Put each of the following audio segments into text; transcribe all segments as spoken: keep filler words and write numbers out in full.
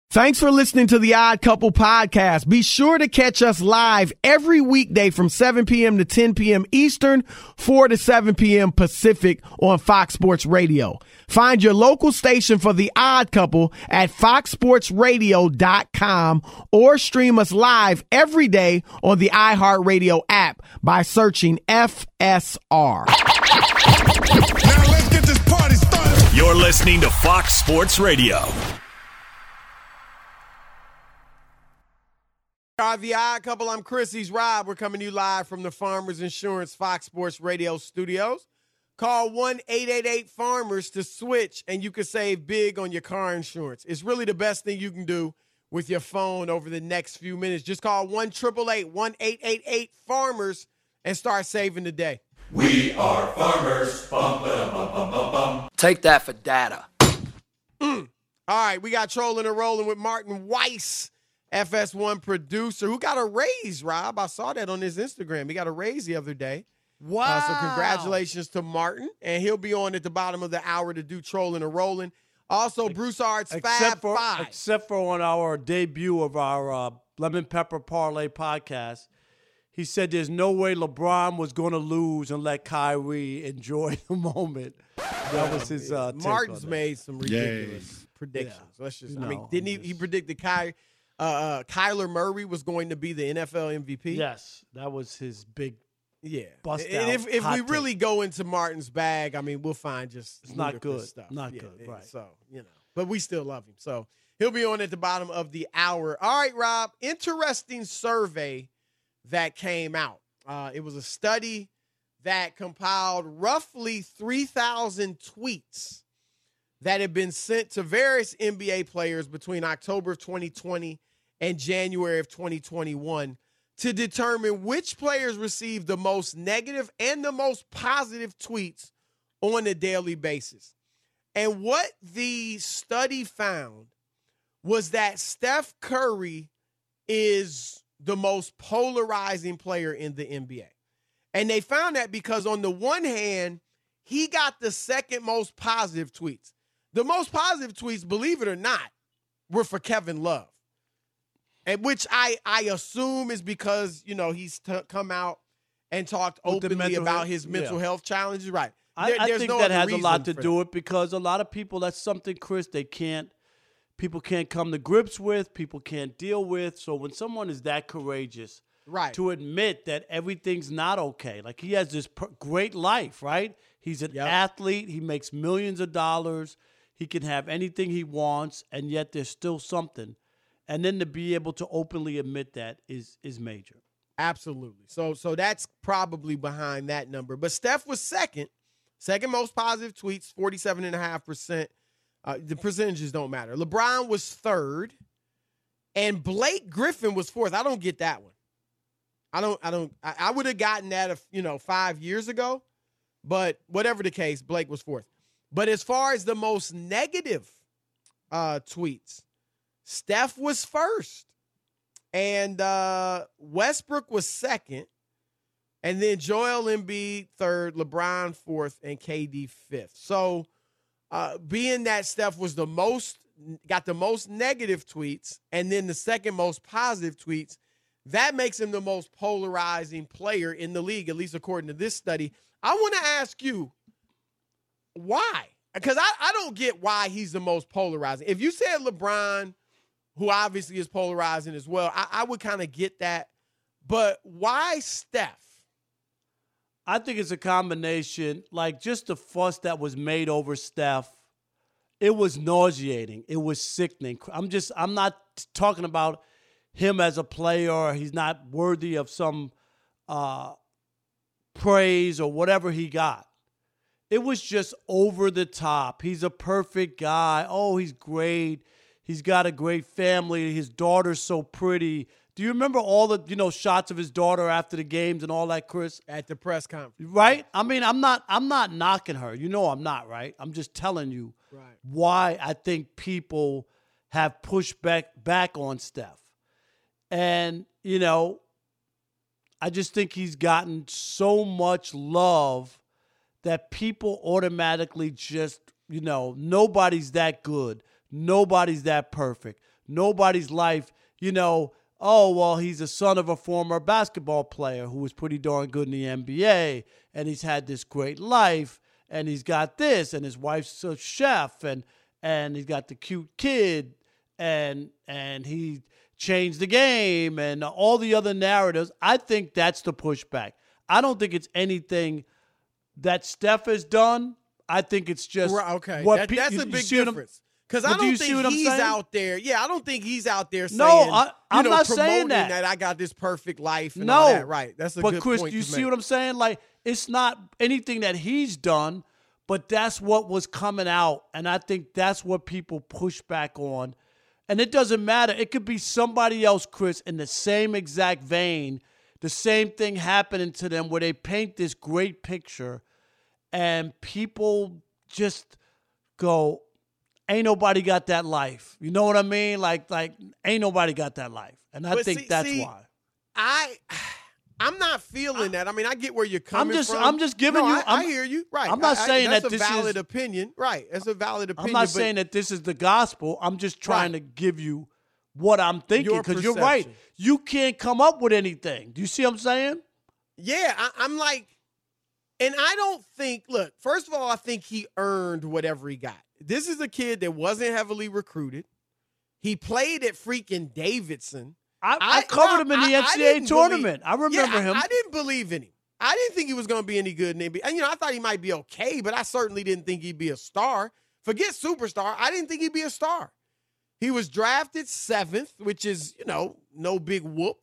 Thanks for listening to the Odd Couple podcast. Be sure to catch us live every weekday from seven p.m. to ten p.m. Eastern, four to seven p.m. Pacific on Fox Sports Radio. Find your local station for the Odd Couple at fox sports radio dot com or stream us live every day on the iHeartRadio app by searching F S R. Now let's get this party started. You're listening to Fox Sports Radio. Are the Odd Couple. I'm Chris. He's Rob. We're coming to you live from the Farmers Insurance Fox Sports Radio studios. Call one eight eight eight farmers to switch, and you can save big on your car insurance. It's really the best thing you can do with your phone over the next few minutes. Just call one eight eight eight, one eight eight eight farmers and start saving today. We are farmers. Bum, ba, bum, bum, bum, bum. Take that for data. Mm. All right, we got Trolling and Rolling with Martin Weiss, F S one producer, who got a raise, Rob. I saw that on his Instagram. He got a raise the other day. Wow. Uh, so congratulations to Martin. And he'll be on at the bottom of the hour to do Trolling and Rolling. Also, Broussard's Fab for, Five. Except for on our debut of our uh, Lemon Pepper Parlay podcast, he said there's no way LeBron was going to lose and let Kyrie enjoy the moment. That was his uh, take Martin's on made some ridiculous yeah. predictions. Yeah. Let's just, No, I mean, didn't he, just, he predicted Ky, uh, uh, Kyler Murray was going to be the N F L M V P? Yes, that was his big Yeah. bust out. And if, if we take. really go into Martin's bag, I mean, we'll find just It's not ludicrous good. stuff. Not Yeah, good, yeah, right. So, you know, but we still love him. So he'll be on at the bottom of the hour. All right, Rob, interesting survey that came out. Uh, it was a study that compiled roughly three thousand tweets that had been sent to various N B A players between October of twenty twenty and January of twenty twenty-one to determine which players received the most negative and the most positive tweets on a daily basis. And what the study found was that Steph Curry is the most polarizing player in the N B A. And they found that because on the one hand, he got the second most positive tweets. The most positive tweets, believe it or not, were for Kevin Love. And which I, I assume is because, you know, he's t- come out and talked openly about health, his mental yeah. health challenges. Right. I, There, I there's think no that other has a lot to reason for do that. it because a lot of people, that's something, Chris, they can't, people can't come to grips with, people can't deal with. So when someone is that courageous Right. to admit that everything's not okay, like he has this per- great life, right? He's an Yep. athlete. He makes millions of dollars. He can have anything he wants, and yet there's still something. And then to be able to openly admit that is is major. Absolutely. So so that's probably behind that number. But Steph was second. Second most positive tweets, forty-seven point five percent. Uh, the percentages don't matter. LeBron was third. And Blake Griffin was fourth. I don't get that one. I don't, I don't, I, I would have gotten that, if, you know, five years ago. But whatever the case, Blake was fourth. But as far as the most negative uh, tweets, Steph was first. And uh, Westbrook was second. And then Joel Embiid third, LeBron fourth, and K D fifth. So uh, being that Steph was the most, got the most negative tweets, and then the second most positive tweets, that makes him the most polarizing player in the league, at least according to this study. I want to ask you, why? Because I, I don't get why he's the most polarizing. If you said LeBron, who obviously is polarizing as well, I, I would kind of get that. But why Steph? I think it's a combination, like just the fuss that was made over Steph. It was nauseating. It was sickening. I'm just, I'm not talking about him as a player. He's not worthy of some uh, praise or whatever he got. It was just over the top. He's a perfect guy. Oh, he's great. He's got a great family. His daughter's so pretty. Do you remember all the, you know, shots of his daughter after the games and all that, Chris? At the press conference. Right? I mean, I'm not I'm not knocking her. You know I'm not, right? I'm just telling you Right. why I think people have pushed back back on Steph. And, you know, I just think he's gotten so much love that people automatically just, you know, nobody's that good. Nobody's that perfect. nobody's life, you know, oh, well, he's a son of a former basketball player who was pretty darn good in the N B A, and he's had this great life, and he's got this, and his wife's a chef, and and he's got the cute kid, and and he changed the game, and all the other narratives. I think that's the pushback. I don't think it's anything that Steph has done. I think it's just Right, okay. what That- pe- that's you- a you big see what I'm- difference. Because But I do you don't see think what I'm he's saying? out there. Yeah, I don't think he's out there saying, No, I- you I'm know, not promoting saying that. I got this perfect life and No, all that. Right. That's a but good Chris, point you to see make. what I'm saying? Like, it's not anything that he's done, but that's what was coming out, and I think that's what people push back on. And it doesn't matter. It could be somebody else, Chris, in the same exact vein, the same thing happening to them where they paint this great picture, and people just go, ain't nobody got that life. You know what I mean? Like, like ain't nobody got that life. And I But think see- that's see, why. I, I'm not feeling that. I mean, I get where you're coming just- from. I'm just giving No, you- I, I I'm- hear you. Right. I'm not I- I- saying that's that a this valid is- opinion. Right. That's a valid opinion. I'm not but saying that this is the gospel. I'm just trying Right. to give you what I'm thinking, Your because you're right. perception. You can't come up with anything. Do you see what I'm saying? Yeah, I, I'm like, and I don't think, look, first of all, I think he earned whatever he got. This is a kid that wasn't heavily recruited. He played at freaking Davidson. I, I covered him in the I- N I C double A didn't tournament. believe- I remember yeah, him. I, I didn't believe in him. I didn't think he was going to be any good in the N B A. And, you know, I thought he might be okay, but I certainly didn't think he'd be a star. Forget superstar. I didn't think he'd be a star. He was drafted seventh, which is, you know, no big whoop.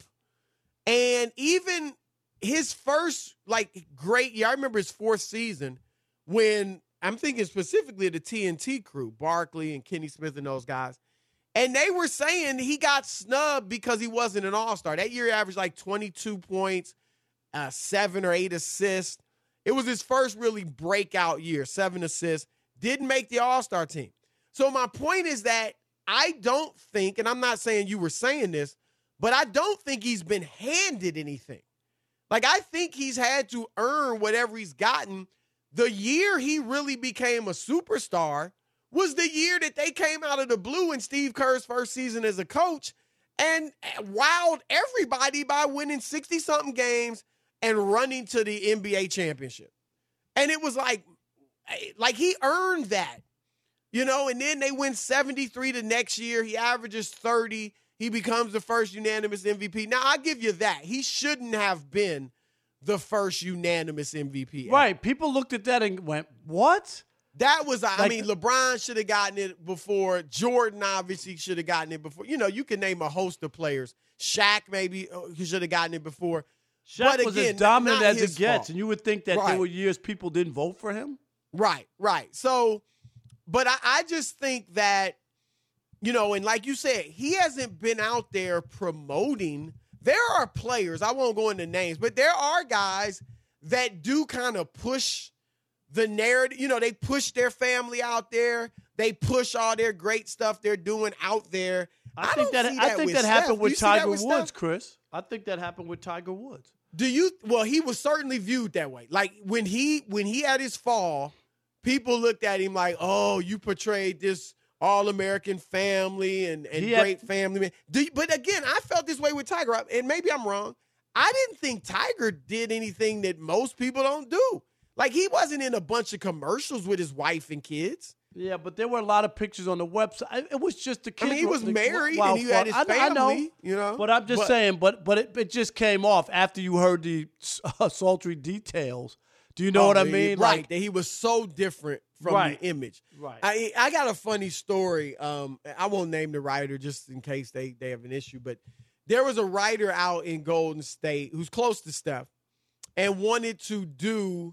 And even his first, like, great year, I remember his fourth season when I'm thinking specifically of the T N T crew, Barkley and Kenny Smith and those guys. And they were saying he got snubbed because he wasn't an all-star. That year he averaged like twenty-two points, uh, seven or eight assists. It was his first really breakout year, seven assists. Didn't make the all-star team. So my point is that I don't think, and I'm not saying you were saying this, but I don't think he's been handed anything. Like, I think he's had to earn whatever he's gotten. The year he really became a superstar was the year that they came out of the blue in Steve Kerr's first season as a coach and wowed everybody by winning sixty-something games and running to the N B A championship. And it was like, like he earned that, you know, and then they win seventy-three the next year. He averages thirty. He becomes the first unanimous M V P. Now, I'll give you that. He shouldn't have been the first unanimous M V P. Right. People looked at that and went, what? That was, I Like- mean, LeBron should have gotten it before. Jordan obviously should have gotten it before. You know, you can name a host of players. Shaq maybe uh, he should have gotten it before. Shaq But was again, as dominant not as his it gets, fault. and you would think that Right. there were years people didn't vote for him. Right, right. So, but I, I just think that, you know, and like you said, he hasn't been out there promoting. There are players, I won't go into names, but there are guys that do kind of push the narrative. You know, they push their family out there. They push all their great stuff they're doing out there. I, think don't that, see I think with that Steph. happened Do with you see that Tiger with Woods, Steph? Chris. I think that happened with Tiger Woods. Do you? Well, he was certainly viewed that way. Like when he when he had his fall, people looked at him like, "Oh, you portrayed this all-American family and, and He had- great family man." Do you, but again, I felt this way with Tiger, and maybe I'm wrong. I didn't think Tiger did anything that most people don't do. Like he wasn't in a bunch of commercials with his wife and kids. Yeah, but there were a lot of pictures on the website. It was just the I kids. mean, he were- was the- married wild and he had his fun. I, I know. family. You know, But I'm just saying, but but it, it just came off after you heard the uh, sultry details. Do you know Oh, what I yeah, mean? Right, Like, that he was so different from Right. the image. Right. I I got a funny story. Um, I won't name the writer just in case they they have an issue, but there was a writer out in Golden State who's close to Steph and wanted to do.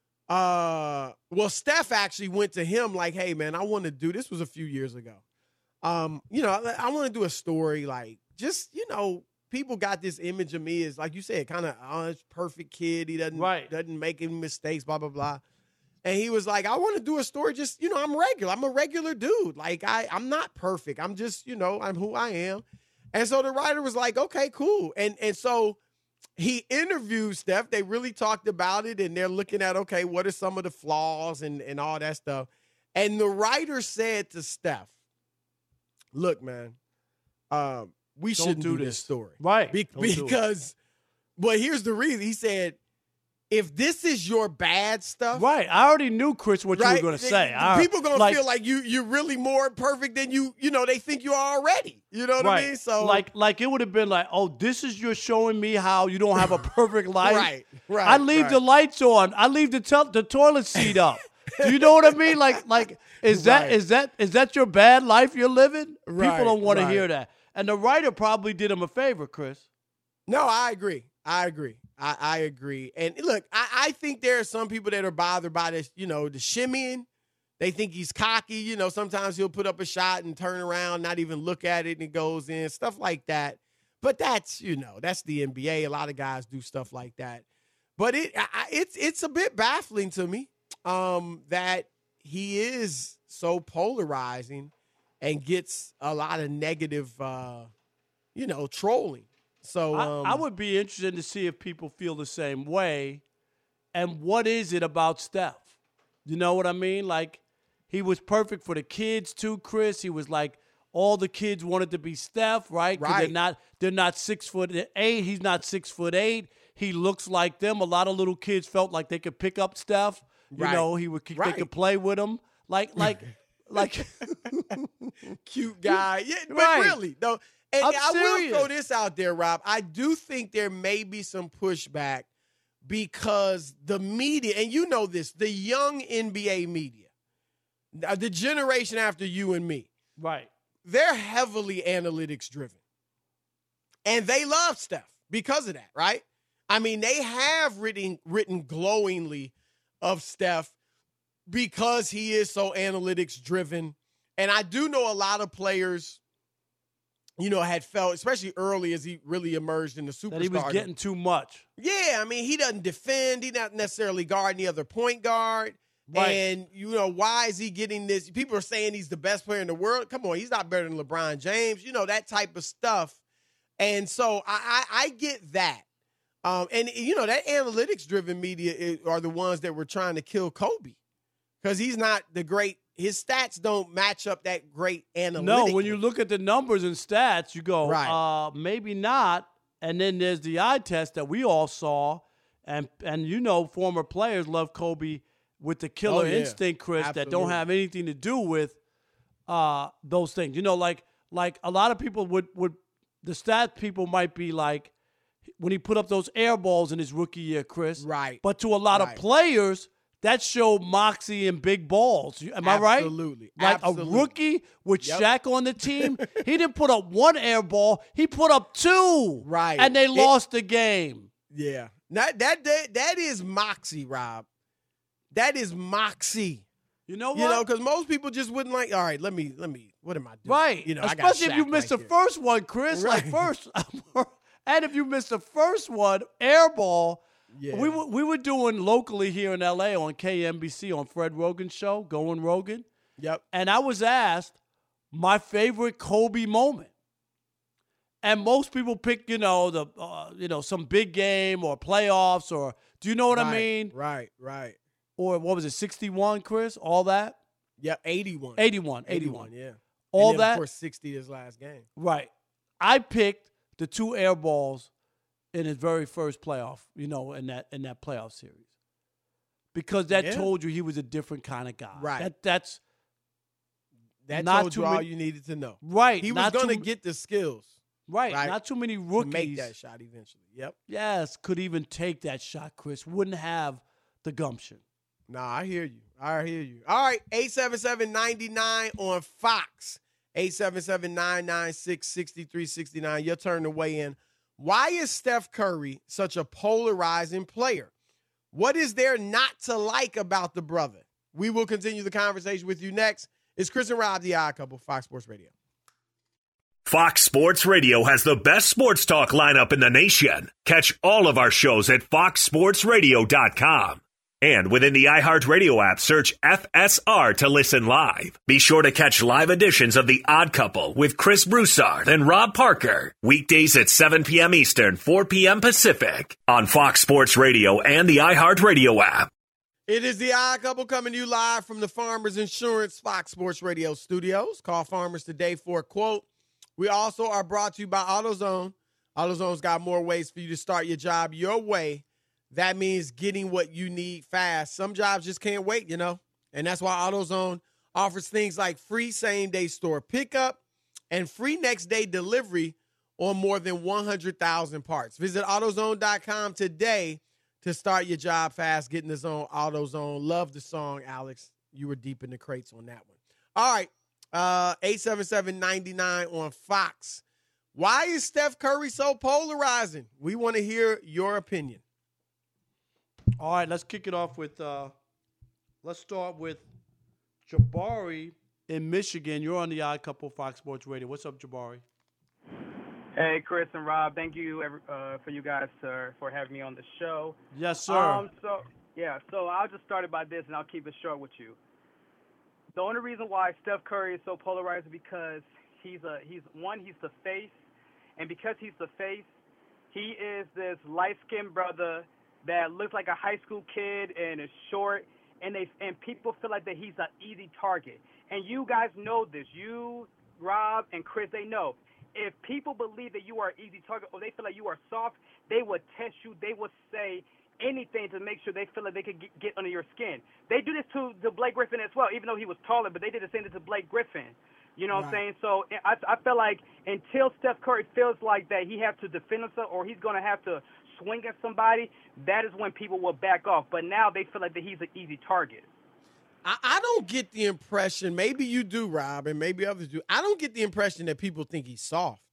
Uh, well, Steph actually went to him like, "Hey, man, I want to do this." Was a few years ago. Um, you know, I, I want to do a story like just you know. People got this image of me as, like you said, kind of honest, perfect kid. He doesn't Right. doesn't make any mistakes, blah, blah, blah. And he was like, I want to do a story just, you know, I'm regular. I'm a regular dude. Like, I, I'm not perfect. I'm just, you know, I'm who I am. And so the writer was like, okay, cool. And and so he interviewed Steph. They really talked about it, and they're looking at, okay, what are some of the flaws and, and all that stuff. And the writer said to Steph, look, man, um, we Don't shouldn't do do, this. this story. Right. Be- Don't do it. because, but here's the reason. He said, if this is your bad stuff. Right. I already knew, Chris, what Right? you were going to say. I, People going to like, feel like you, you're really more perfect than you, you know, they think you are already. You know what right. I mean? So like, like it would have been like, oh, this is you're showing me how you don't have a perfect life. Right, right, I leave right. the lights on. I leave the tel- the toilet seat up. Do you know what I mean? Like, like is that Right. is that is that your bad life you're living? Right, People don't want to right. hear that. And the writer probably did him a favor, Chris. No, I agree. I agree. I, I agree. And look, I, I think there are some people that are bothered by this, you know, the shimmying. They think he's cocky. You know, sometimes he'll put up a shot and turn around, not even look at it, and it goes in, stuff like that. But that's, you know, that's the N B A. A lot of guys do stuff like that. But it I, it's it's a bit baffling to me um, that he is so polarizing and gets a lot of negative, uh, you know, trolling. So um, I, I would be interested to see if people feel the same way. And what is it about Steph? You know what I mean? Like, he was perfect for the kids too, Chris. He was like, all the kids wanted to be Steph, right? 'Cause Right. They're not, they're not six foot eight. He's not six foot eight. He looks like them. A lot of little kids felt like they could pick up Steph. You Right. know, he would, they Right. could play with him. Like, like, like. cute guy. Yeah, but Right. really, though. And I'm I will serious. throw this out there, Rob. I do think there may be some pushback because the media, and you know this, the young N B A media, uh, the generation after you and me, Right. they're heavily analytics driven. And they love Steph because of that, right? I mean, they have written written glowingly of Steph because he is so analytics driven. And I do know a lot of players, you know, had felt, especially early as he really emerged in the superstar. That he was getting too much. Yeah, I mean, he doesn't defend. He's not necessarily guarding the other point guard. Right. And, you know, why is he getting this? People are saying he's the best player in the world. Come on, he's not better than LeBron James. You know, that type of stuff. And so I, I, I get that. Um, and, you know, that analytics-driven media is, are the ones that were trying to kill Kobe because he's not the great – his stats don't match up that great analytics. No, when you look at the numbers and stats, you go, Right. uh, maybe not. And then there's the eye test that we all saw. And, and you know, former players love Kobe with the killer Oh, yeah. instinct, Chris, that don't Absolutely. have anything to do with uh, those things. You know, like like a lot of people would, would – the stat people might be like, when he put up those air balls in his rookie year, Chris. Right. But to a lot Right. of players, that showed moxie and big balls. Am I right? Absolutely. Like Absolutely. a rookie with Yep. Shaq on the team, he didn't put up one air ball. He put up two. Right. And they It- lost the game. Yeah. That, that, that, that is moxie, Rob. That is moxie. You know what? You know, because most people just wouldn't like, all right, let me, let me, what am I doing? right. You know, I got Especially if you Shaq missed right the there. first one, Chris. Like Right. first. And if you missed the first one, air ball. Yeah. We were, we were doing locally here in L A on K M B C on Fred Rogan's show, Going Rogan. Yep. And I was asked my favorite Kobe moment. And most people pick, you know, the uh, you know, some big game or playoffs or do you know what I Right, mean? Right, right. Or what was it, sixty-one, Chris? All that? Yeah, eighty-one. eighty-one, eighty-one. eighty-one, yeah. All and then, that? of course, sixty his last game. Right. I picked the two air balls in his very first playoff, you know, in that in that playoff series. Because that Yeah. told you he was a different kind of guy. Right. That that's That Not told too you all many- you needed to know. right. He was not going to too- get the skills right. right, Not too many to rookies. make that shot eventually. Yep. Yes, could even take that shot, Chris. Wouldn't have the gumption. Nah, I hear you. I hear you. All right, eight seven seven, nine nine on Fox. eight seven seven, nine nine six, six three six nine. Your turn to weigh in. Why is Steph Curry such a polarizing player? What is there not to like about the brother? We will continue the conversation with you next. It's Chris and Rob, the Odd Couple, Fox Sports Radio. Fox Sports Radio has the best sports talk lineup in the nation. Catch all of our shows at fox sports radio dot com. And within the iHeartRadio app, search F S R to listen live. Be sure to catch live editions of The Odd Couple with Chris Broussard and Rob Parker. Weekdays at seven p.m. Eastern, four p.m. Pacific on Fox Sports Radio and the iHeartRadio app. It is the Odd Couple coming to you live from the Farmers Insurance Fox Sports Radio studios. Call Farmers today for a quote. We also are brought to you by AutoZone. AutoZone's got more ways for you to start your job your way. That means getting what you need fast. Some jobs just can't wait, you know, and that's why AutoZone offers things like free same-day store pickup and free next-day delivery on more than one hundred thousand parts. Visit AutoZone dot com today to start your job fast. Get in the zone, AutoZone. Love the song, Alex. You were deep in the crates on that one. All right, uh, eight seven seven, nine nine on Fox. Why is Steph Curry so polarizing? We want to hear your opinion. All right, let's kick it off with, uh, let's start with Jabari in Michigan. You're on the Odd Couple Fox Sports Radio. What's up, Jabari? Hey, Chris and Rob. Thank you uh, for you guys uh, for having me on the show. Yes, sir. Um, so, yeah, so I'll just start it by this, and I'll keep it short with you. The only reason why Steph Curry is so polarized is because he's a he's one, he's the face, and because he's the face, he is this light-skinned brother that looks like a high school kid and is short, and they and people feel like that he's an easy target. And you guys know this. You, Rob, and Chris, they know. If people believe that you are an easy target or they feel like you are soft, they would test you. They would say anything to make sure they feel like they could get, get under your skin. They do this to, to Blake Griffin as well, even though he was taller, but they did the same thing to Blake Griffin. You know what right. I'm saying? So I, I feel like until Steph Curry feels like that he has to defend himself or he's going to have to swing at somebody, that is when people will back off. But now they feel like that he's an easy target. I, I don't get the impression, maybe you do, Rob, and maybe others do. I don't get the impression that people think he's soft.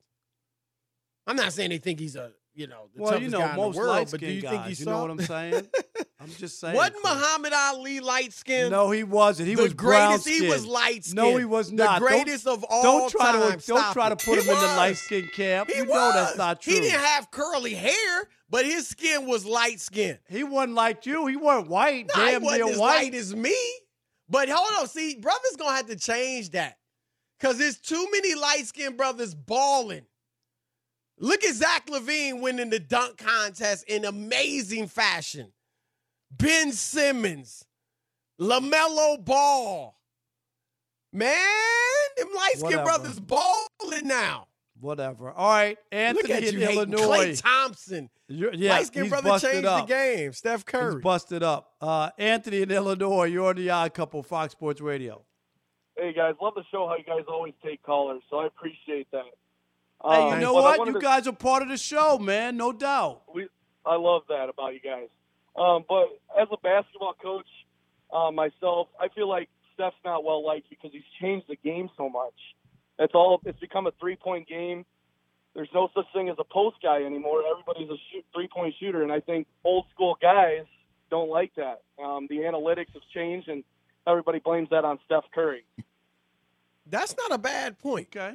I'm not saying they think he's a, you know, the well, toughest you know, guy most in the world, but do you guys, think he's you soft? know what I'm saying? I'm just saying. Wasn't Muhammad Ali light-skinned? No, he wasn't. He the was greatest. brown-skinned. He was light-skinned. No, he was not. The greatest don't, of all don't try time. To, don't Stop try it. to put he him was. in the light-skinned camp. He you was. know that's not true. He didn't have curly hair, but his skin was light-skinned. He wasn't like you. He wasn't white. No, damn he wasn't near as white. light as me. But hold on. See, brothers going to have to change that because there's too many light-skinned brothers balling. Look at Zach LaVine winning the dunk contest in amazing fashion. Ben Simmons, LaMelo Ball. Man, them light-skinned brothers balling now. Whatever. All right, Anthony Look at in you, Illinois. Klay Thompson. You're, yeah, light-skinned he's brother busted changed up. the game. Steph Curry. He's busted up. Uh, Anthony in Illinois, you're on the Odd Couple, Fox Sports Radio. Hey, guys, love the show how you guys always take callers, so I appreciate that. Hey, um, you know what? You to, guys are part of the show, man, no doubt. We, I love that about you guys. Um, but as a basketball coach uh, myself, I feel like Steph's not well-liked because he's changed the game so much. It's all. It's become a three-point game. There's no such thing as a post guy anymore. Everybody's a shoot, three-point shooter, and I think old-school guys don't like that. Um, the analytics have changed, and everybody blames that on Steph Curry. That's not a bad point. Okay.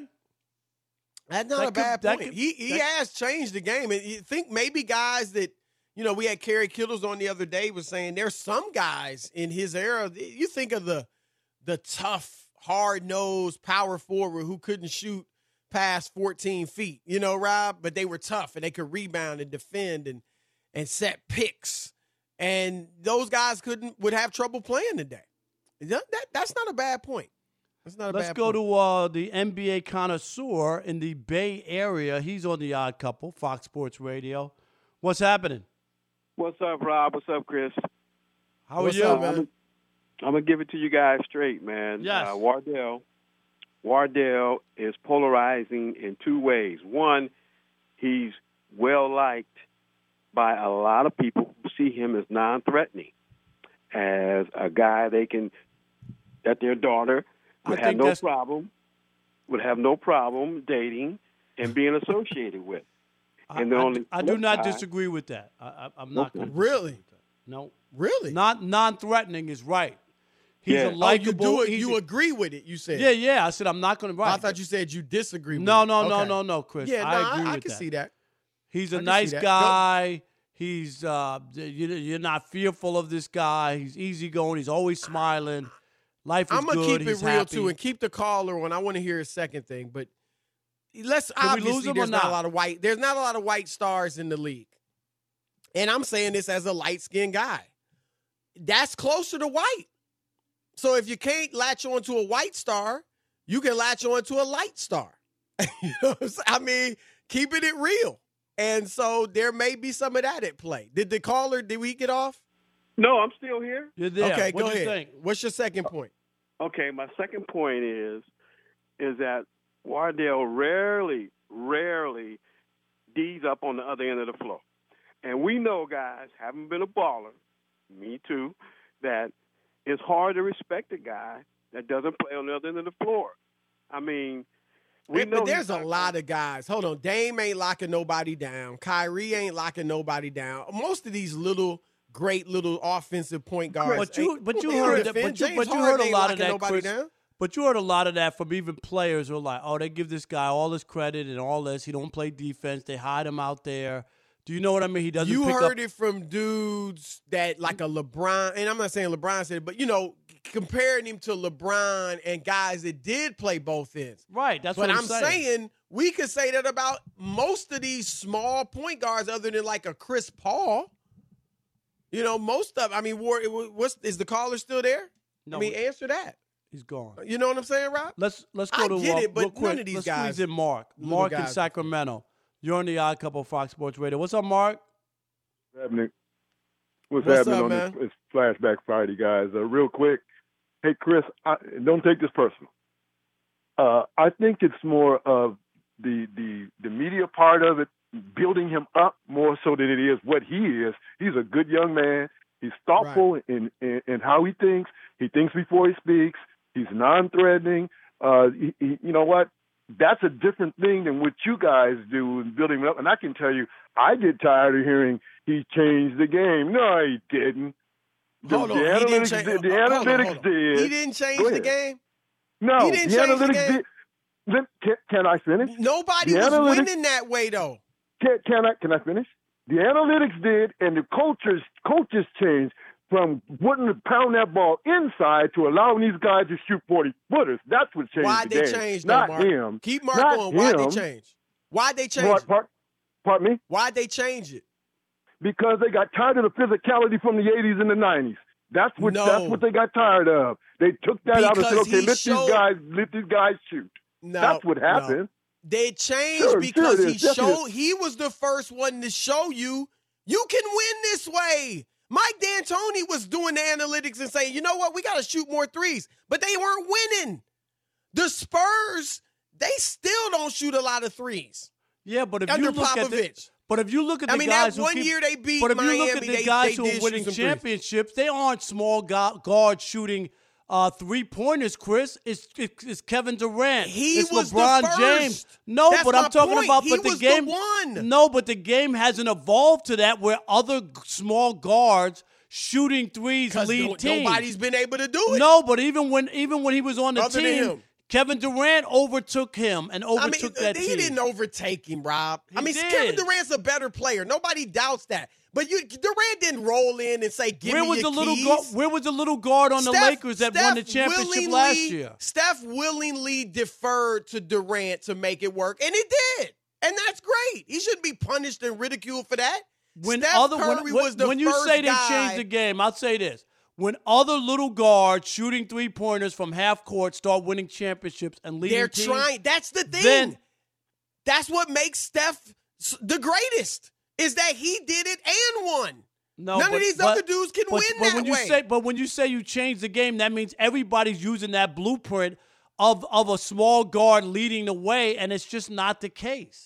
That's not that a bad could, point. Could, he he that, has changed the game. And you think maybe guys that, you know, we had Kerry Kittles on the other day was saying there's some guys in his era. You think of the the tough, hard-nosed power forward who couldn't shoot past fourteen feet, you know, Rob, but they were tough and they could rebound and defend and and set picks. And those guys couldn't would have trouble playing today. That, that that's not a bad point. That's not a Let's bad go point. to uh, the N B A connoisseur in the Bay Area. He's on the Odd Couple, Fox Sports Radio. What's happening? What's up, Rob? What's up, Chris? How What's are you, up, man? man? I'm going to give it to you guys straight, man. Yes. Uh, Wardell. Wardell is polarizing in two ways. One, he's well-liked by a lot of people who see him as non-threatening, as a guy they can, that their daughter would I have no that's... problem, would have no problem dating and being associated with. I, And the I, only I do not side, disagree with that. I, I, I'm not going to Really? No. Really? Not non-threatening is right. He's Yeah. a likable. Oh, you do it. he's You a, agree with it. You said. Yeah, yeah. I said I'm not going to. Right. I thought you said you disagree with No, it. no, no, Okay. no, no, Chris. Yeah, I no, agree I, I with can that. see that. He's I a can nice see that. guy. He's uh, you, you're not fearful of this guy. He's easygoing. He's always smiling. Life is I'm gonna good. keep He's it real happy. too, and keep the caller on. I want to hear his second thing, but let's we obviously lose him or there's not? not? a lot of white. There's not a lot of white stars in the league, and I'm saying this as a light skinned guy. That's closer to white. So if you can't latch on to a white star, you can latch on to a light star. You know what I'm saying? I mean, keeping it real. And so there may be some of that at play. Did the caller, did we get off? No, I'm still here. You're there. Okay, what go do you ahead. think? What's your second point? Okay, my second point is is that Wardell rarely, rarely D's up on the other end of the floor. And we know, guys, having been a baller, me too, that it's hard to respect a guy that doesn't play on the other end of the floor. I mean, we Yeah, know but there's he's a not lot gonna- of guys. Hold on. Dame ain't locking nobody down. Kyrie ain't locking nobody down. Most of these little, great little offensive point guards. But you, ain't- but you they don't heard that. defend. But you, James but you Harden heard a ain't lot of locking that, nobody Chris. down. But you heard a lot of that from even players who are like, oh, they give this guy all this credit and all this. He don't play defense. They hide him out there. Do you know what I mean? He doesn't. You pick heard up- it from dudes that like a LeBron, and I'm not saying LeBron said it, but you know, comparing him to LeBron and guys that did play both ends. Right. That's But what I'm saying we could say that about most of these small point guards, other than like a Chris Paul. You know, most of. I mean, Ward, what's is the caller still there? No, I mean, answer that. he's gone. You know what I'm saying, Rob? Let's let's go I to get uh, it, but real quick. none of these let's guys- squeeze in Mark. little Mark in guys- Sacramento. You're on the Odd Couple Fox Sports Radio. What's up, Mark? What's happening? What's, What's happening up, on man? this, this Flashback Friday, guys? Uh, real quick, hey Chris, I, don't take this personal. Uh, I think it's more of the the the media part of it, building him up more so than it is what he is. He's a good young man. He's thoughtful in, in in how he thinks. He thinks before he speaks. He's non-threatening. Uh, he, he, you know what? That's a different thing than what you guys do in building him up. And I can tell you, I get tired of hearing he changed the game. No, he didn't. The, Hold on. the He didn't analytics, change- did, the hold on, analytics hold on. did. He didn't change Go the ahead. game. No, He didn't the change the analytics game. did. Let- Can, can I finish? Nobody The was analytics- winning that way, though. Can, can I can I finish? The analytics did, and the coaches coaches changed from wanting to pound that ball inside to allowing these guys to shoot forty footers. That's what changed Why'd the they game. change, though, Not Mark? him. Keep Mark Not on. Why'd him. they change? Why'd they change Part, it? part, pardon me? Why'd they change it? Because they got tired of the physicality from the eighties and the nineties. That's what No. that's what they got tired of. They took that out and said, Because okay, he let showed- these guys let these guys shoot. No, That's what no. happened. They changed Sure, because sure it he is. Yes, it showed is. he was the first one to show you you can win this way. Mike D'Antoni was doing the analytics and saying, you know what, we got to shoot more threes, but they weren't winning. The Spurs, they still don't shoot a lot of threes. Yeah, but if Under you look at the, Popovich. but if you look at the I mean, guys that who one keep, year they beat but if you look at Miami, the they- guys they who did are shoot winning some threes. championships, they aren't small gu- guards shooting uh, three pointers. Chris, it's, it's it's Kevin Durant. He it's was the LeBron first. James. No, That's but my I'm talking point. about. He But the was the game. one. No, but the game hasn't evolved to that where other g- small guards shooting threes Because lead no, teams. nobody's been able to do it. No, but even when even when he was on the Other than team, him. Kevin Durant overtook him and I mean, overtook that he team. didn't overtake him, Rob. I He mean, did. Kevin Durant's a better player. Nobody doubts that. But you, Durant didn't roll in and say, "Give Where me was your the little keys." guard, Where was the little guard on the Steph- Lakers that won the Steph championship willingly- last year? Steph willingly deferred to Durant to make it work, and it did. And that's great. He shouldn't be punished and ridiculed for that. When Steph other Curry when, was the when you first say they guy. changed the game, I'll say this: when other little guards shooting three pointers from half court start winning championships and leading They're teams, trying. That's the thing. then- that's what makes Steph s- the greatest. Is that he did it and won. no, None but- of these but- other dudes can but, win but that when you way. say, but when you say you change the game, that means everybody's using that blueprint of of a small guard leading the way, and it's just not the case.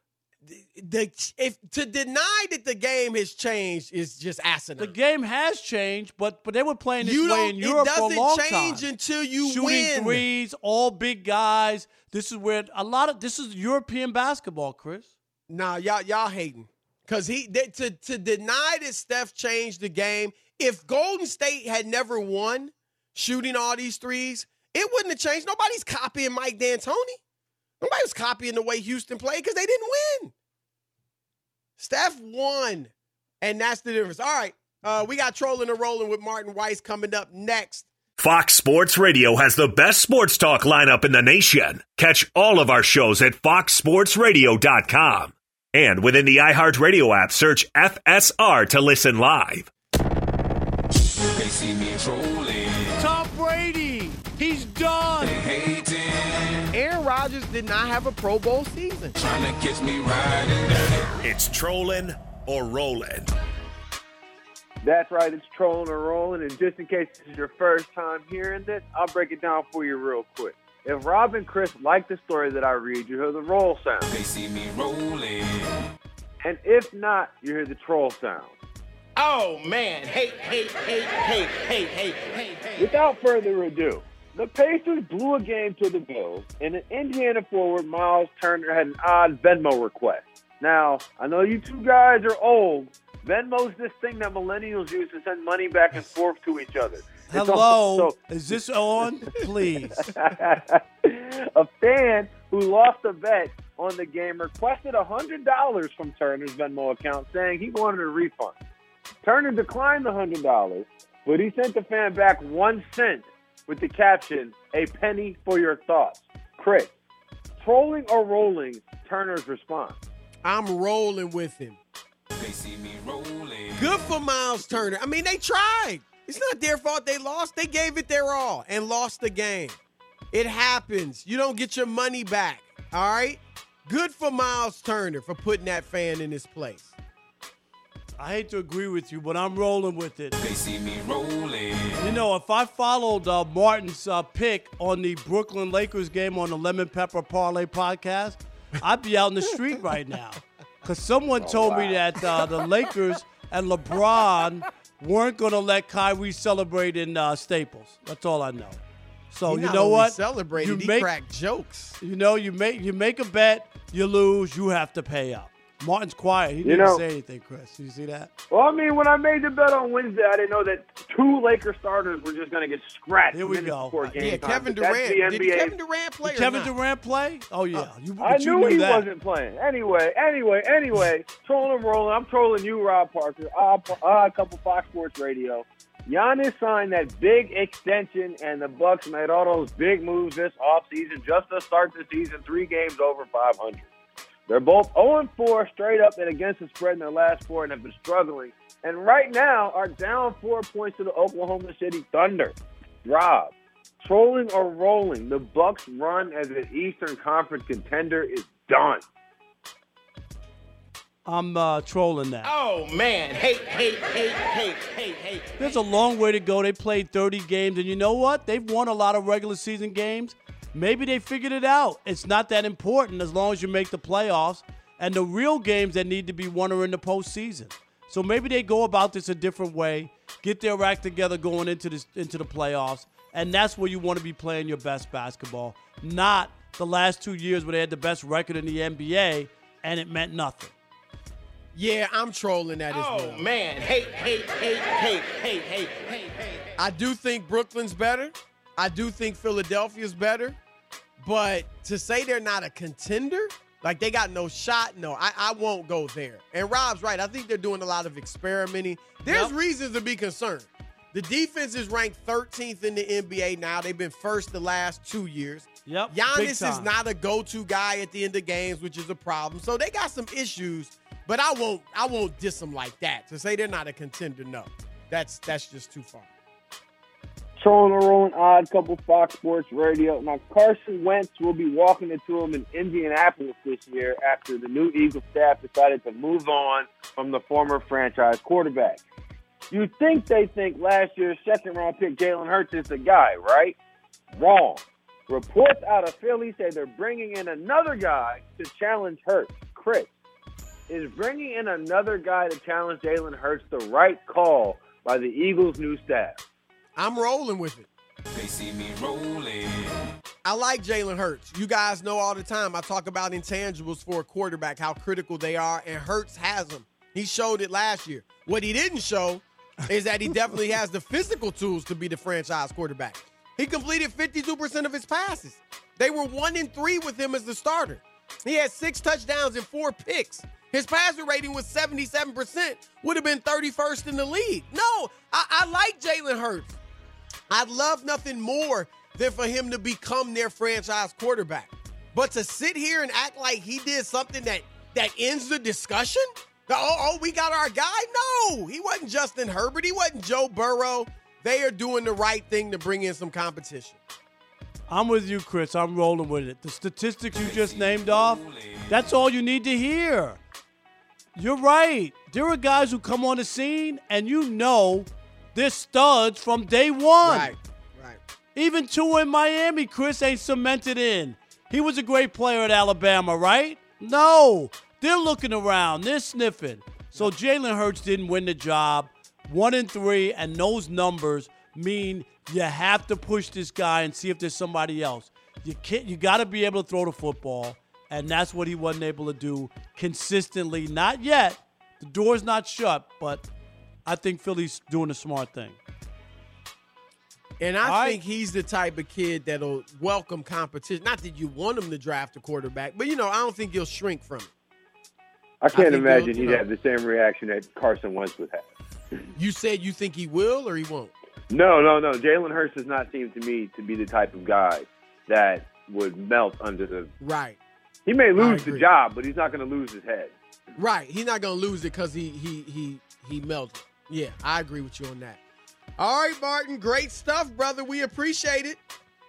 the if to deny that the game has changed is just asinine. The game has changed, but but they were playing this you way don't. in Europe it for a doesn't long change time. until you Shooting win. threes, all big guys. This is where a lot of this is European basketball, Chris. Nah, y'all y'all hating because he they, to to deny that Steph changed the game. If Golden State had never won shooting all these threes, it wouldn't have changed. Nobody's copying Mike D'Antoni. Nobody was copying the way Houston played because they didn't win. Steph won, and that's the difference. All right, uh, we got Trolling and Rolling with Martin Weiss coming up next. Fox Sports Radio has the best sports talk lineup in the nation. Catch all of our shows at fox sports radio dot com. And within the iHeartRadio app, search F S R to listen live. They see me trolling, Tom Brady, he's done. hating. Aaron Aaron Rodgers did not have a Pro Bowl season. Trying to catch me riding dirty. It's trolling or rolling. That's right, it's trolling or rolling. And just in case this is your first time hearing this, I'll break it down for you real quick. If Rob and Chris like the story that I read, you hear the roll sound. They see me rolling. And if not, you hear the troll sound. Oh, man. Hey, hey, hey, hey, hey, hey, hey, hey. Without further ado, the Pacers blew a game to the Bills, and an Indiana forward, Miles Turner, had an odd Venmo request. Now, I know you two guys are old. Venmo's this thing that millennials use to send money back and forth to each other. It's Hello, also, so, is this on? Please. A fan who lost a bet on the game requested one hundred dollars from Turner's Venmo account, saying he wanted a refund. Turner declined the one hundred dollars, but he sent the fan back one cent with the caption, "A penny for your thoughts." Chris, trolling or rolling Turner's response? I'm rolling with him. They see me rolling. Good for Miles Turner. I mean, they tried. It's not their fault they lost. They gave it their all and lost the game. It happens. You don't get your money back, all right? Good for Miles Turner for putting that fan in his place. I hate to agree with you, but I'm rolling with it. They see me rolling. You know, if I followed uh, Martin's uh, pick on the Brooklyn Lakers game on the Lemon Pepper Parlay podcast, I'd be out in the street right now. Because someone Oh, told wow. me that uh, the Lakers and LeBron weren't going to let Kyrie celebrate in uh, Staples. That's all I know. So He you not know only what? Celebrated, You he make- cracked jokes. You know, you make you make a bet, you lose, you have to pay up. Martin's quiet. He You didn't know- say anything, Chris. You see that? Well, I mean, when I made the bet on Wednesday, I didn't know that two Laker starters were just going to get scratched. Here we minutes go. before game Yeah, time. Kevin But that's Durant. the N Did B A. Kevin Durant play Did or Kevin not? Durant play? Oh, yeah. You, I but you knew he that. wasn't playing. Anyway, anyway, anyway, trolling and rolling. I'm trolling you, Rob Parker. Uh, uh, a couple Fox Sports Radio. Giannis signed that big extension, and the Bucks made all those big moves this offseason just to start the season three games over five hundred. They're both oh and four straight up and against the spread in their last four and have been struggling. And right now are down four points to the Oklahoma City Thunder. Rob, trolling or rolling, the Bucks' run as an Eastern Conference contender is done. I'm uh, trolling that. Oh, man. Hey, hey, hey, hey, hey, hey. There's a long way to go. They played thirty games, and you know what? They've won a lot of regular season games. Maybe they figured it out. It's not that important as long as you make the playoffs. And the real games that need to be won are in the postseason. So maybe they go about this a different way, get their act together going into this into the playoffs, and that's where you want to be playing your best basketball, not the last two years where they had the best record in the N B A and it meant nothing. Yeah, I'm trolling that as well. Oh, man. Hey, hey, hey, hey, hey, hey, hey, hey. I do think Brooklyn's better. I do think Philadelphia's better. But to say they're not a contender, like they got no shot, no, I, I won't go there. And Rob's right. I think they're doing a lot of experimenting. There's Yep. reasons to be concerned. The defense is ranked thirteenth in the N B A now. They've been first the last two years. Yep, big Giannis is time. not a go-to guy at the end of games, which is a problem. So they got some issues, but I won't I won't diss them like that. To say they're not a contender, no. That's that's just too far. Trolling or rolling odd couple Fox Sports Radio. Now, Carson Wentz will be walking into him in Indianapolis this year after the new Eagle staff decided to move on from the former franchise quarterback. You'd think they think last year's second-round pick Jalen Hurts is the guy, right? Wrong. Reports out of Philly say they're bringing in another guy to challenge Hurts. Chris, is bringing in another guy to challenge Jalen Hurts the right call by the Eagles' new staff? I'm rolling with it. They see me rolling. I like Jalen Hurts. You guys know all the time I talk about intangibles for a quarterback, how critical they are, and Hurts has them. He showed it last year. What he didn't show is that he definitely has the physical tools to be the franchise quarterback. He completed fifty-two percent of his passes. They were one and three with him as the starter. He had six touchdowns and four picks. His passer rating was seventy-seven percent, would have been thirty-first in the league. No, I, I like Jalen Hurts. I'd love nothing more than for him to become their franchise quarterback. But to sit here and act like he did something that, that ends the discussion? Oh, oh, we got our guy? No, he wasn't Justin Herbert. He wasn't Joe Burrow. They are doing the right thing to bring in some competition. I'm with you, Chris. I'm rolling with it. The statistics you just named off, that's all you need to hear. You're right. There are guys who come on the scene, and you know they're studs from day one. Right, right. Even Tua in Miami, Chris ain't cemented in. He was a great player at Alabama, right? No. They're looking around. They're sniffing. So Jalen Hurts didn't win the job. One and three, and those numbers mean you have to push this guy and see if there's somebody else. You can't. You got to be able to throw the football, and that's what he wasn't able to do consistently. Not yet. The door's not shut, but I think Philly's doing a smart thing. And I All think right. he's the type of kid that'll welcome competition. Not that you want him to draft a quarterback, but, you know, I don't think he'll shrink from it. I can't think imagine he'll- he'd no. have the same reaction that Carson Wentz would have. You said you think he will or he won't? No, no, no. Jalen Hurts does not seem to me to be the type of guy that would melt under the. Right. He may lose the agree. job, but he's not going to lose his head. Right. He's not going to lose it because he, he, he, he melted. Yeah, I agree with you on that. All right, Martin. Great stuff, brother. We appreciate it.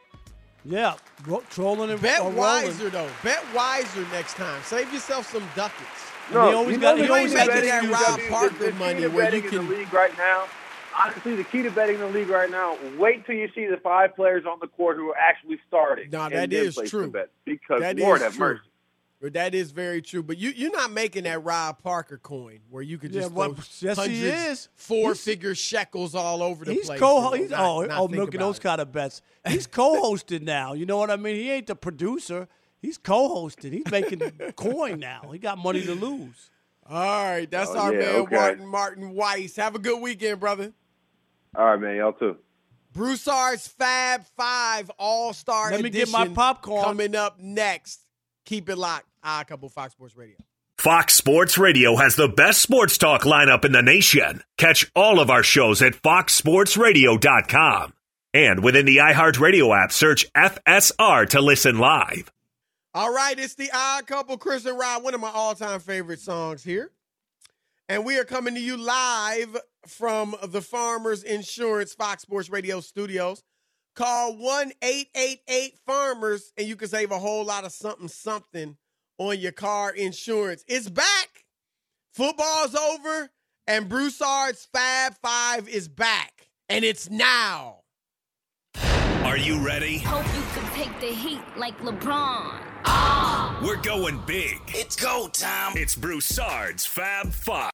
Yeah, ro- trolling and Bet or rolling. wiser, though. Bet wiser next time. Save yourself some ducats. And he always you got- know he the always key got to the betting that is Rob the- Parker the, the money key to where betting you in can- the league right now. Honestly, the key to betting in the league right now, wait till you see the five players on the court who are actually starting. No, and that then is place true. the bet. Because That Lord is have true. mercy. But that is very true. But you, you're not making that Rob Parker coin where you could Yeah, just well, throw yes, he hundreds, is. four-figure shekels all over the He's place. co. and He's not- oh not oh think milking about those it. kind of bets. He's co-hosted now. You know what I mean? He ain't the producer. He's co-hosted. He's making coin now. He got money to lose. All right, that's Oh, our yeah, man okay. Martin Martin Weiss. Have a good weekend, brother. All right, man. Y'all too. Broussard's Fab Five All Star Let me Edition get my popcorn. coming up next. Keep it locked. I couple Fox Sports Radio. Fox Sports Radio has the best sports talk lineup in the nation. Catch all of our shows at fox sports radio dot com. And within the iHeartRadio app, search F S R to listen live. All right, it's the Odd Couple, Chris and Rob, one of my all-time favorite songs here. And we are coming to you live from the Farmers Insurance Fox Sports Radio studios. Call one eight eight eight farmers and you can save a whole lot of something something on your car insurance. It's back. Football's over and Broussard's Fab Five is back. And it's now. Are you ready? Hope you could take the heat like LeBron. We're going big. It's go time. It's Broussard's Fab Five.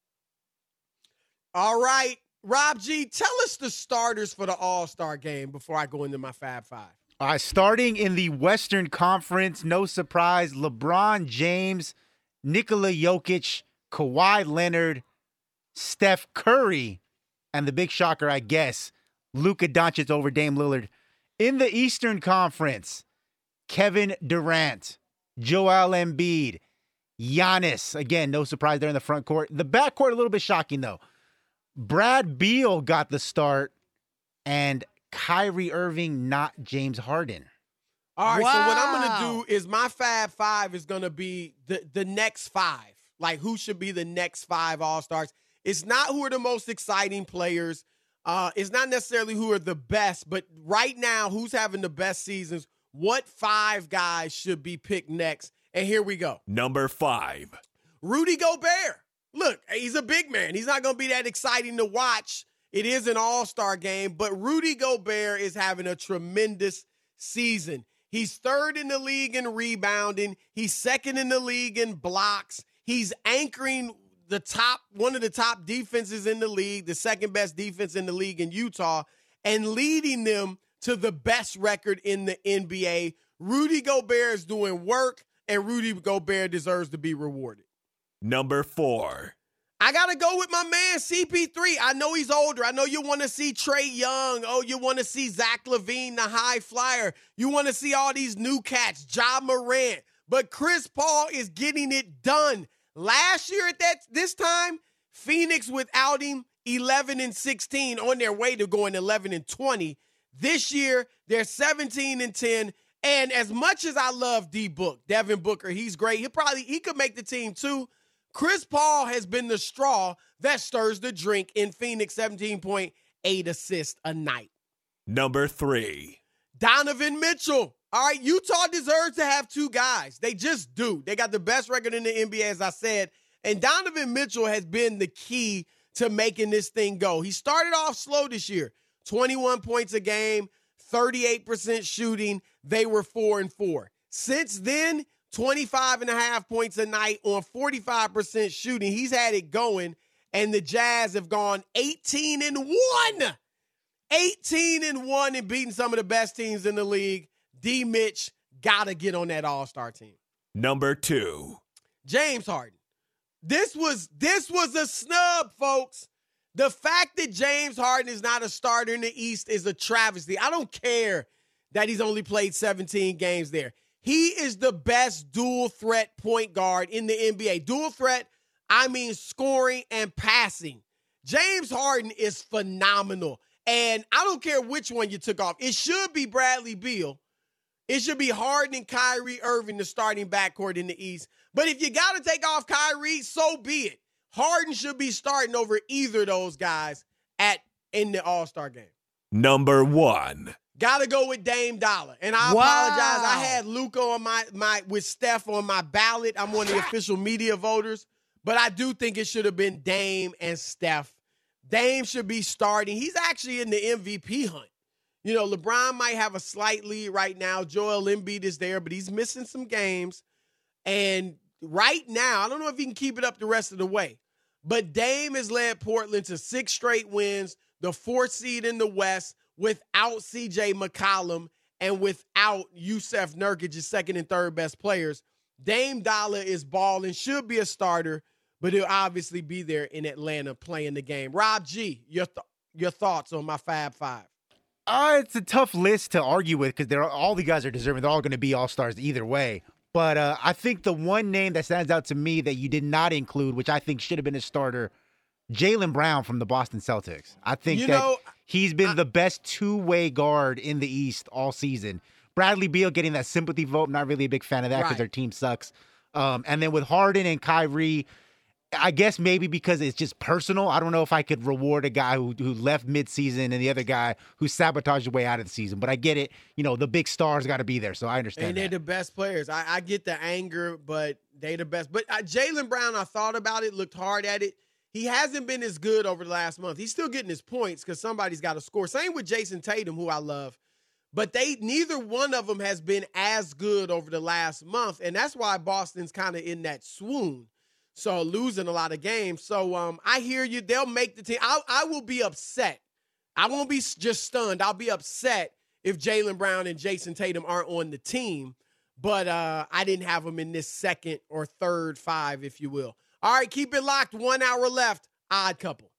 All right. Rob G, tell us the starters for the All-Star game before I go into my Fab Five. All right, starting in the Western Conference, no surprise, LeBron James, Nikola Jokic, Kawhi Leonard, Steph Curry, and the big shocker, I guess, Luka Doncic over Dame Lillard. In the Eastern Conference, Kevin Durant, Joel Embiid, Giannis. Again, no surprise there in the front court. The back court, a little bit shocking, though. Brad Beal got the start, and Kyrie Irving, not James Harden. All right, Wow. so what I'm going to do is my Fab Five is going to be the, the next five. Like, who should be the next five All-Stars. It's not who are the most exciting players. Uh, it's not necessarily who are the best, but right now, who's having the best seasons, what five guys should be picked next? And here we go. Number five. Rudy Gobert. Look, he's a big man. He's not going to be that exciting to watch. It is an all-star game, but Rudy Gobert is having a tremendous season. He's third in the league in rebounding. He's second in the league in blocks. He's anchoring the top, one of the top defenses in the league, the second best defense in the league in Utah, and leading them to the best record in the N B A. Rudy Gobert is doing work, and Rudy Gobert deserves to be rewarded. Number four. I got to go with my man, C P three. I know he's older. I know you want to see Trae Young. Oh, you want to see Zach LaVine, the high flyer. You want to see all these new cats, Ja Morant. But Chris Paul is getting it done. Last year at that this time, Phoenix without him, eleven and sixteen, on their way to going eleven and twenty. This year, they're seventeen and ten. And as much as I love D-Book, Devin Booker, he's great. He probably he could make the team too. Chris Paul has been the straw that stirs the drink in Phoenix, seventeen point eight assists a night. Number three. Donovan Mitchell. All right, Utah deserves to have two guys. They just do. They got the best record in the N B A, as I said. And Donovan Mitchell has been the key to making this thing go. He started off slow this year. twenty-one points a game, thirty-eight percent shooting. They were four and four. Since then, twenty-five and a half points a night on forty-five percent shooting. He's had it going, and the Jazz have gone eighteen and one. eighteen and one and beating some of the best teams in the league. D. Mitch got to get on that all-star team. Number two. James Harden. This was this was a snub, folks. The fact that James Harden is not a starter in the East is a travesty. I don't care that he's only played seventeen games there. He is the best dual threat point guard in the N B A. Dual threat, I mean scoring and passing. James Harden is phenomenal. And I don't care which one you took off. It should be Bradley Beal. It should be Harden and Kyrie Irving, the starting backcourt in the East. But if you got to take off Kyrie, so be it. Harden should be starting over either of those guys at in the All-Star game. Number one. Got to go with Dame Dollar. And I Wow. apologize. I had Luka on my, my with Steph on my ballot. I'm one of the official media voters. But I do think it should have been Dame and Steph. Dame should be starting. He's actually in the M V P hunt. You know, LeBron might have a slight lead right now. Joel Embiid is there, but he's missing some games. And right now, I don't know if he can keep it up the rest of the way, but Dame has led Portland to six straight wins, the fourth seed in the West, without C J McCollum and without Yusef Nurkic, his second and third best players. Dame Dollar is balling, should be a starter, but he'll obviously be there in Atlanta playing the game. Rob G, your th- your thoughts on my Fab Five? Uh, it's a tough list to argue with because they're all the guys are deserving. They're all going to be all-stars either way. But uh, I think the one name that stands out to me that you did not include, which I think should have been a starter, Jaylen Brown from the Boston Celtics. I think You that know, he's been I- the best two-way guard in the East all season. Bradley Beal getting that sympathy vote, not really a big fan of that because Right. their team sucks. Um, and then with Harden and Kyrie, I guess maybe because it's just personal. I don't know if I could reward a guy who who left midseason and the other guy who sabotaged the way out of the season. But I get it. You know, the big stars got to be there, so I understand And they're that. the best players. I, I get the anger, but they the best. But uh, Jaylen Brown, I thought about it, looked hard at it. He hasn't been as good over the last month. He's still getting his points because somebody's got to score. Same with Jason Tatum, who I love. But they neither one of them has been as good over the last month, and that's why Boston's kind of in that swoon. So losing a lot of games. So um, I hear you. They'll make the team. I, I will be upset. I won't be just stunned. I'll be upset if Jaylen Brown and Jason Tatum aren't on the team. But uh, I didn't have them in this second or third five, if you will. All right, keep it locked. One hour left. Odd Couple.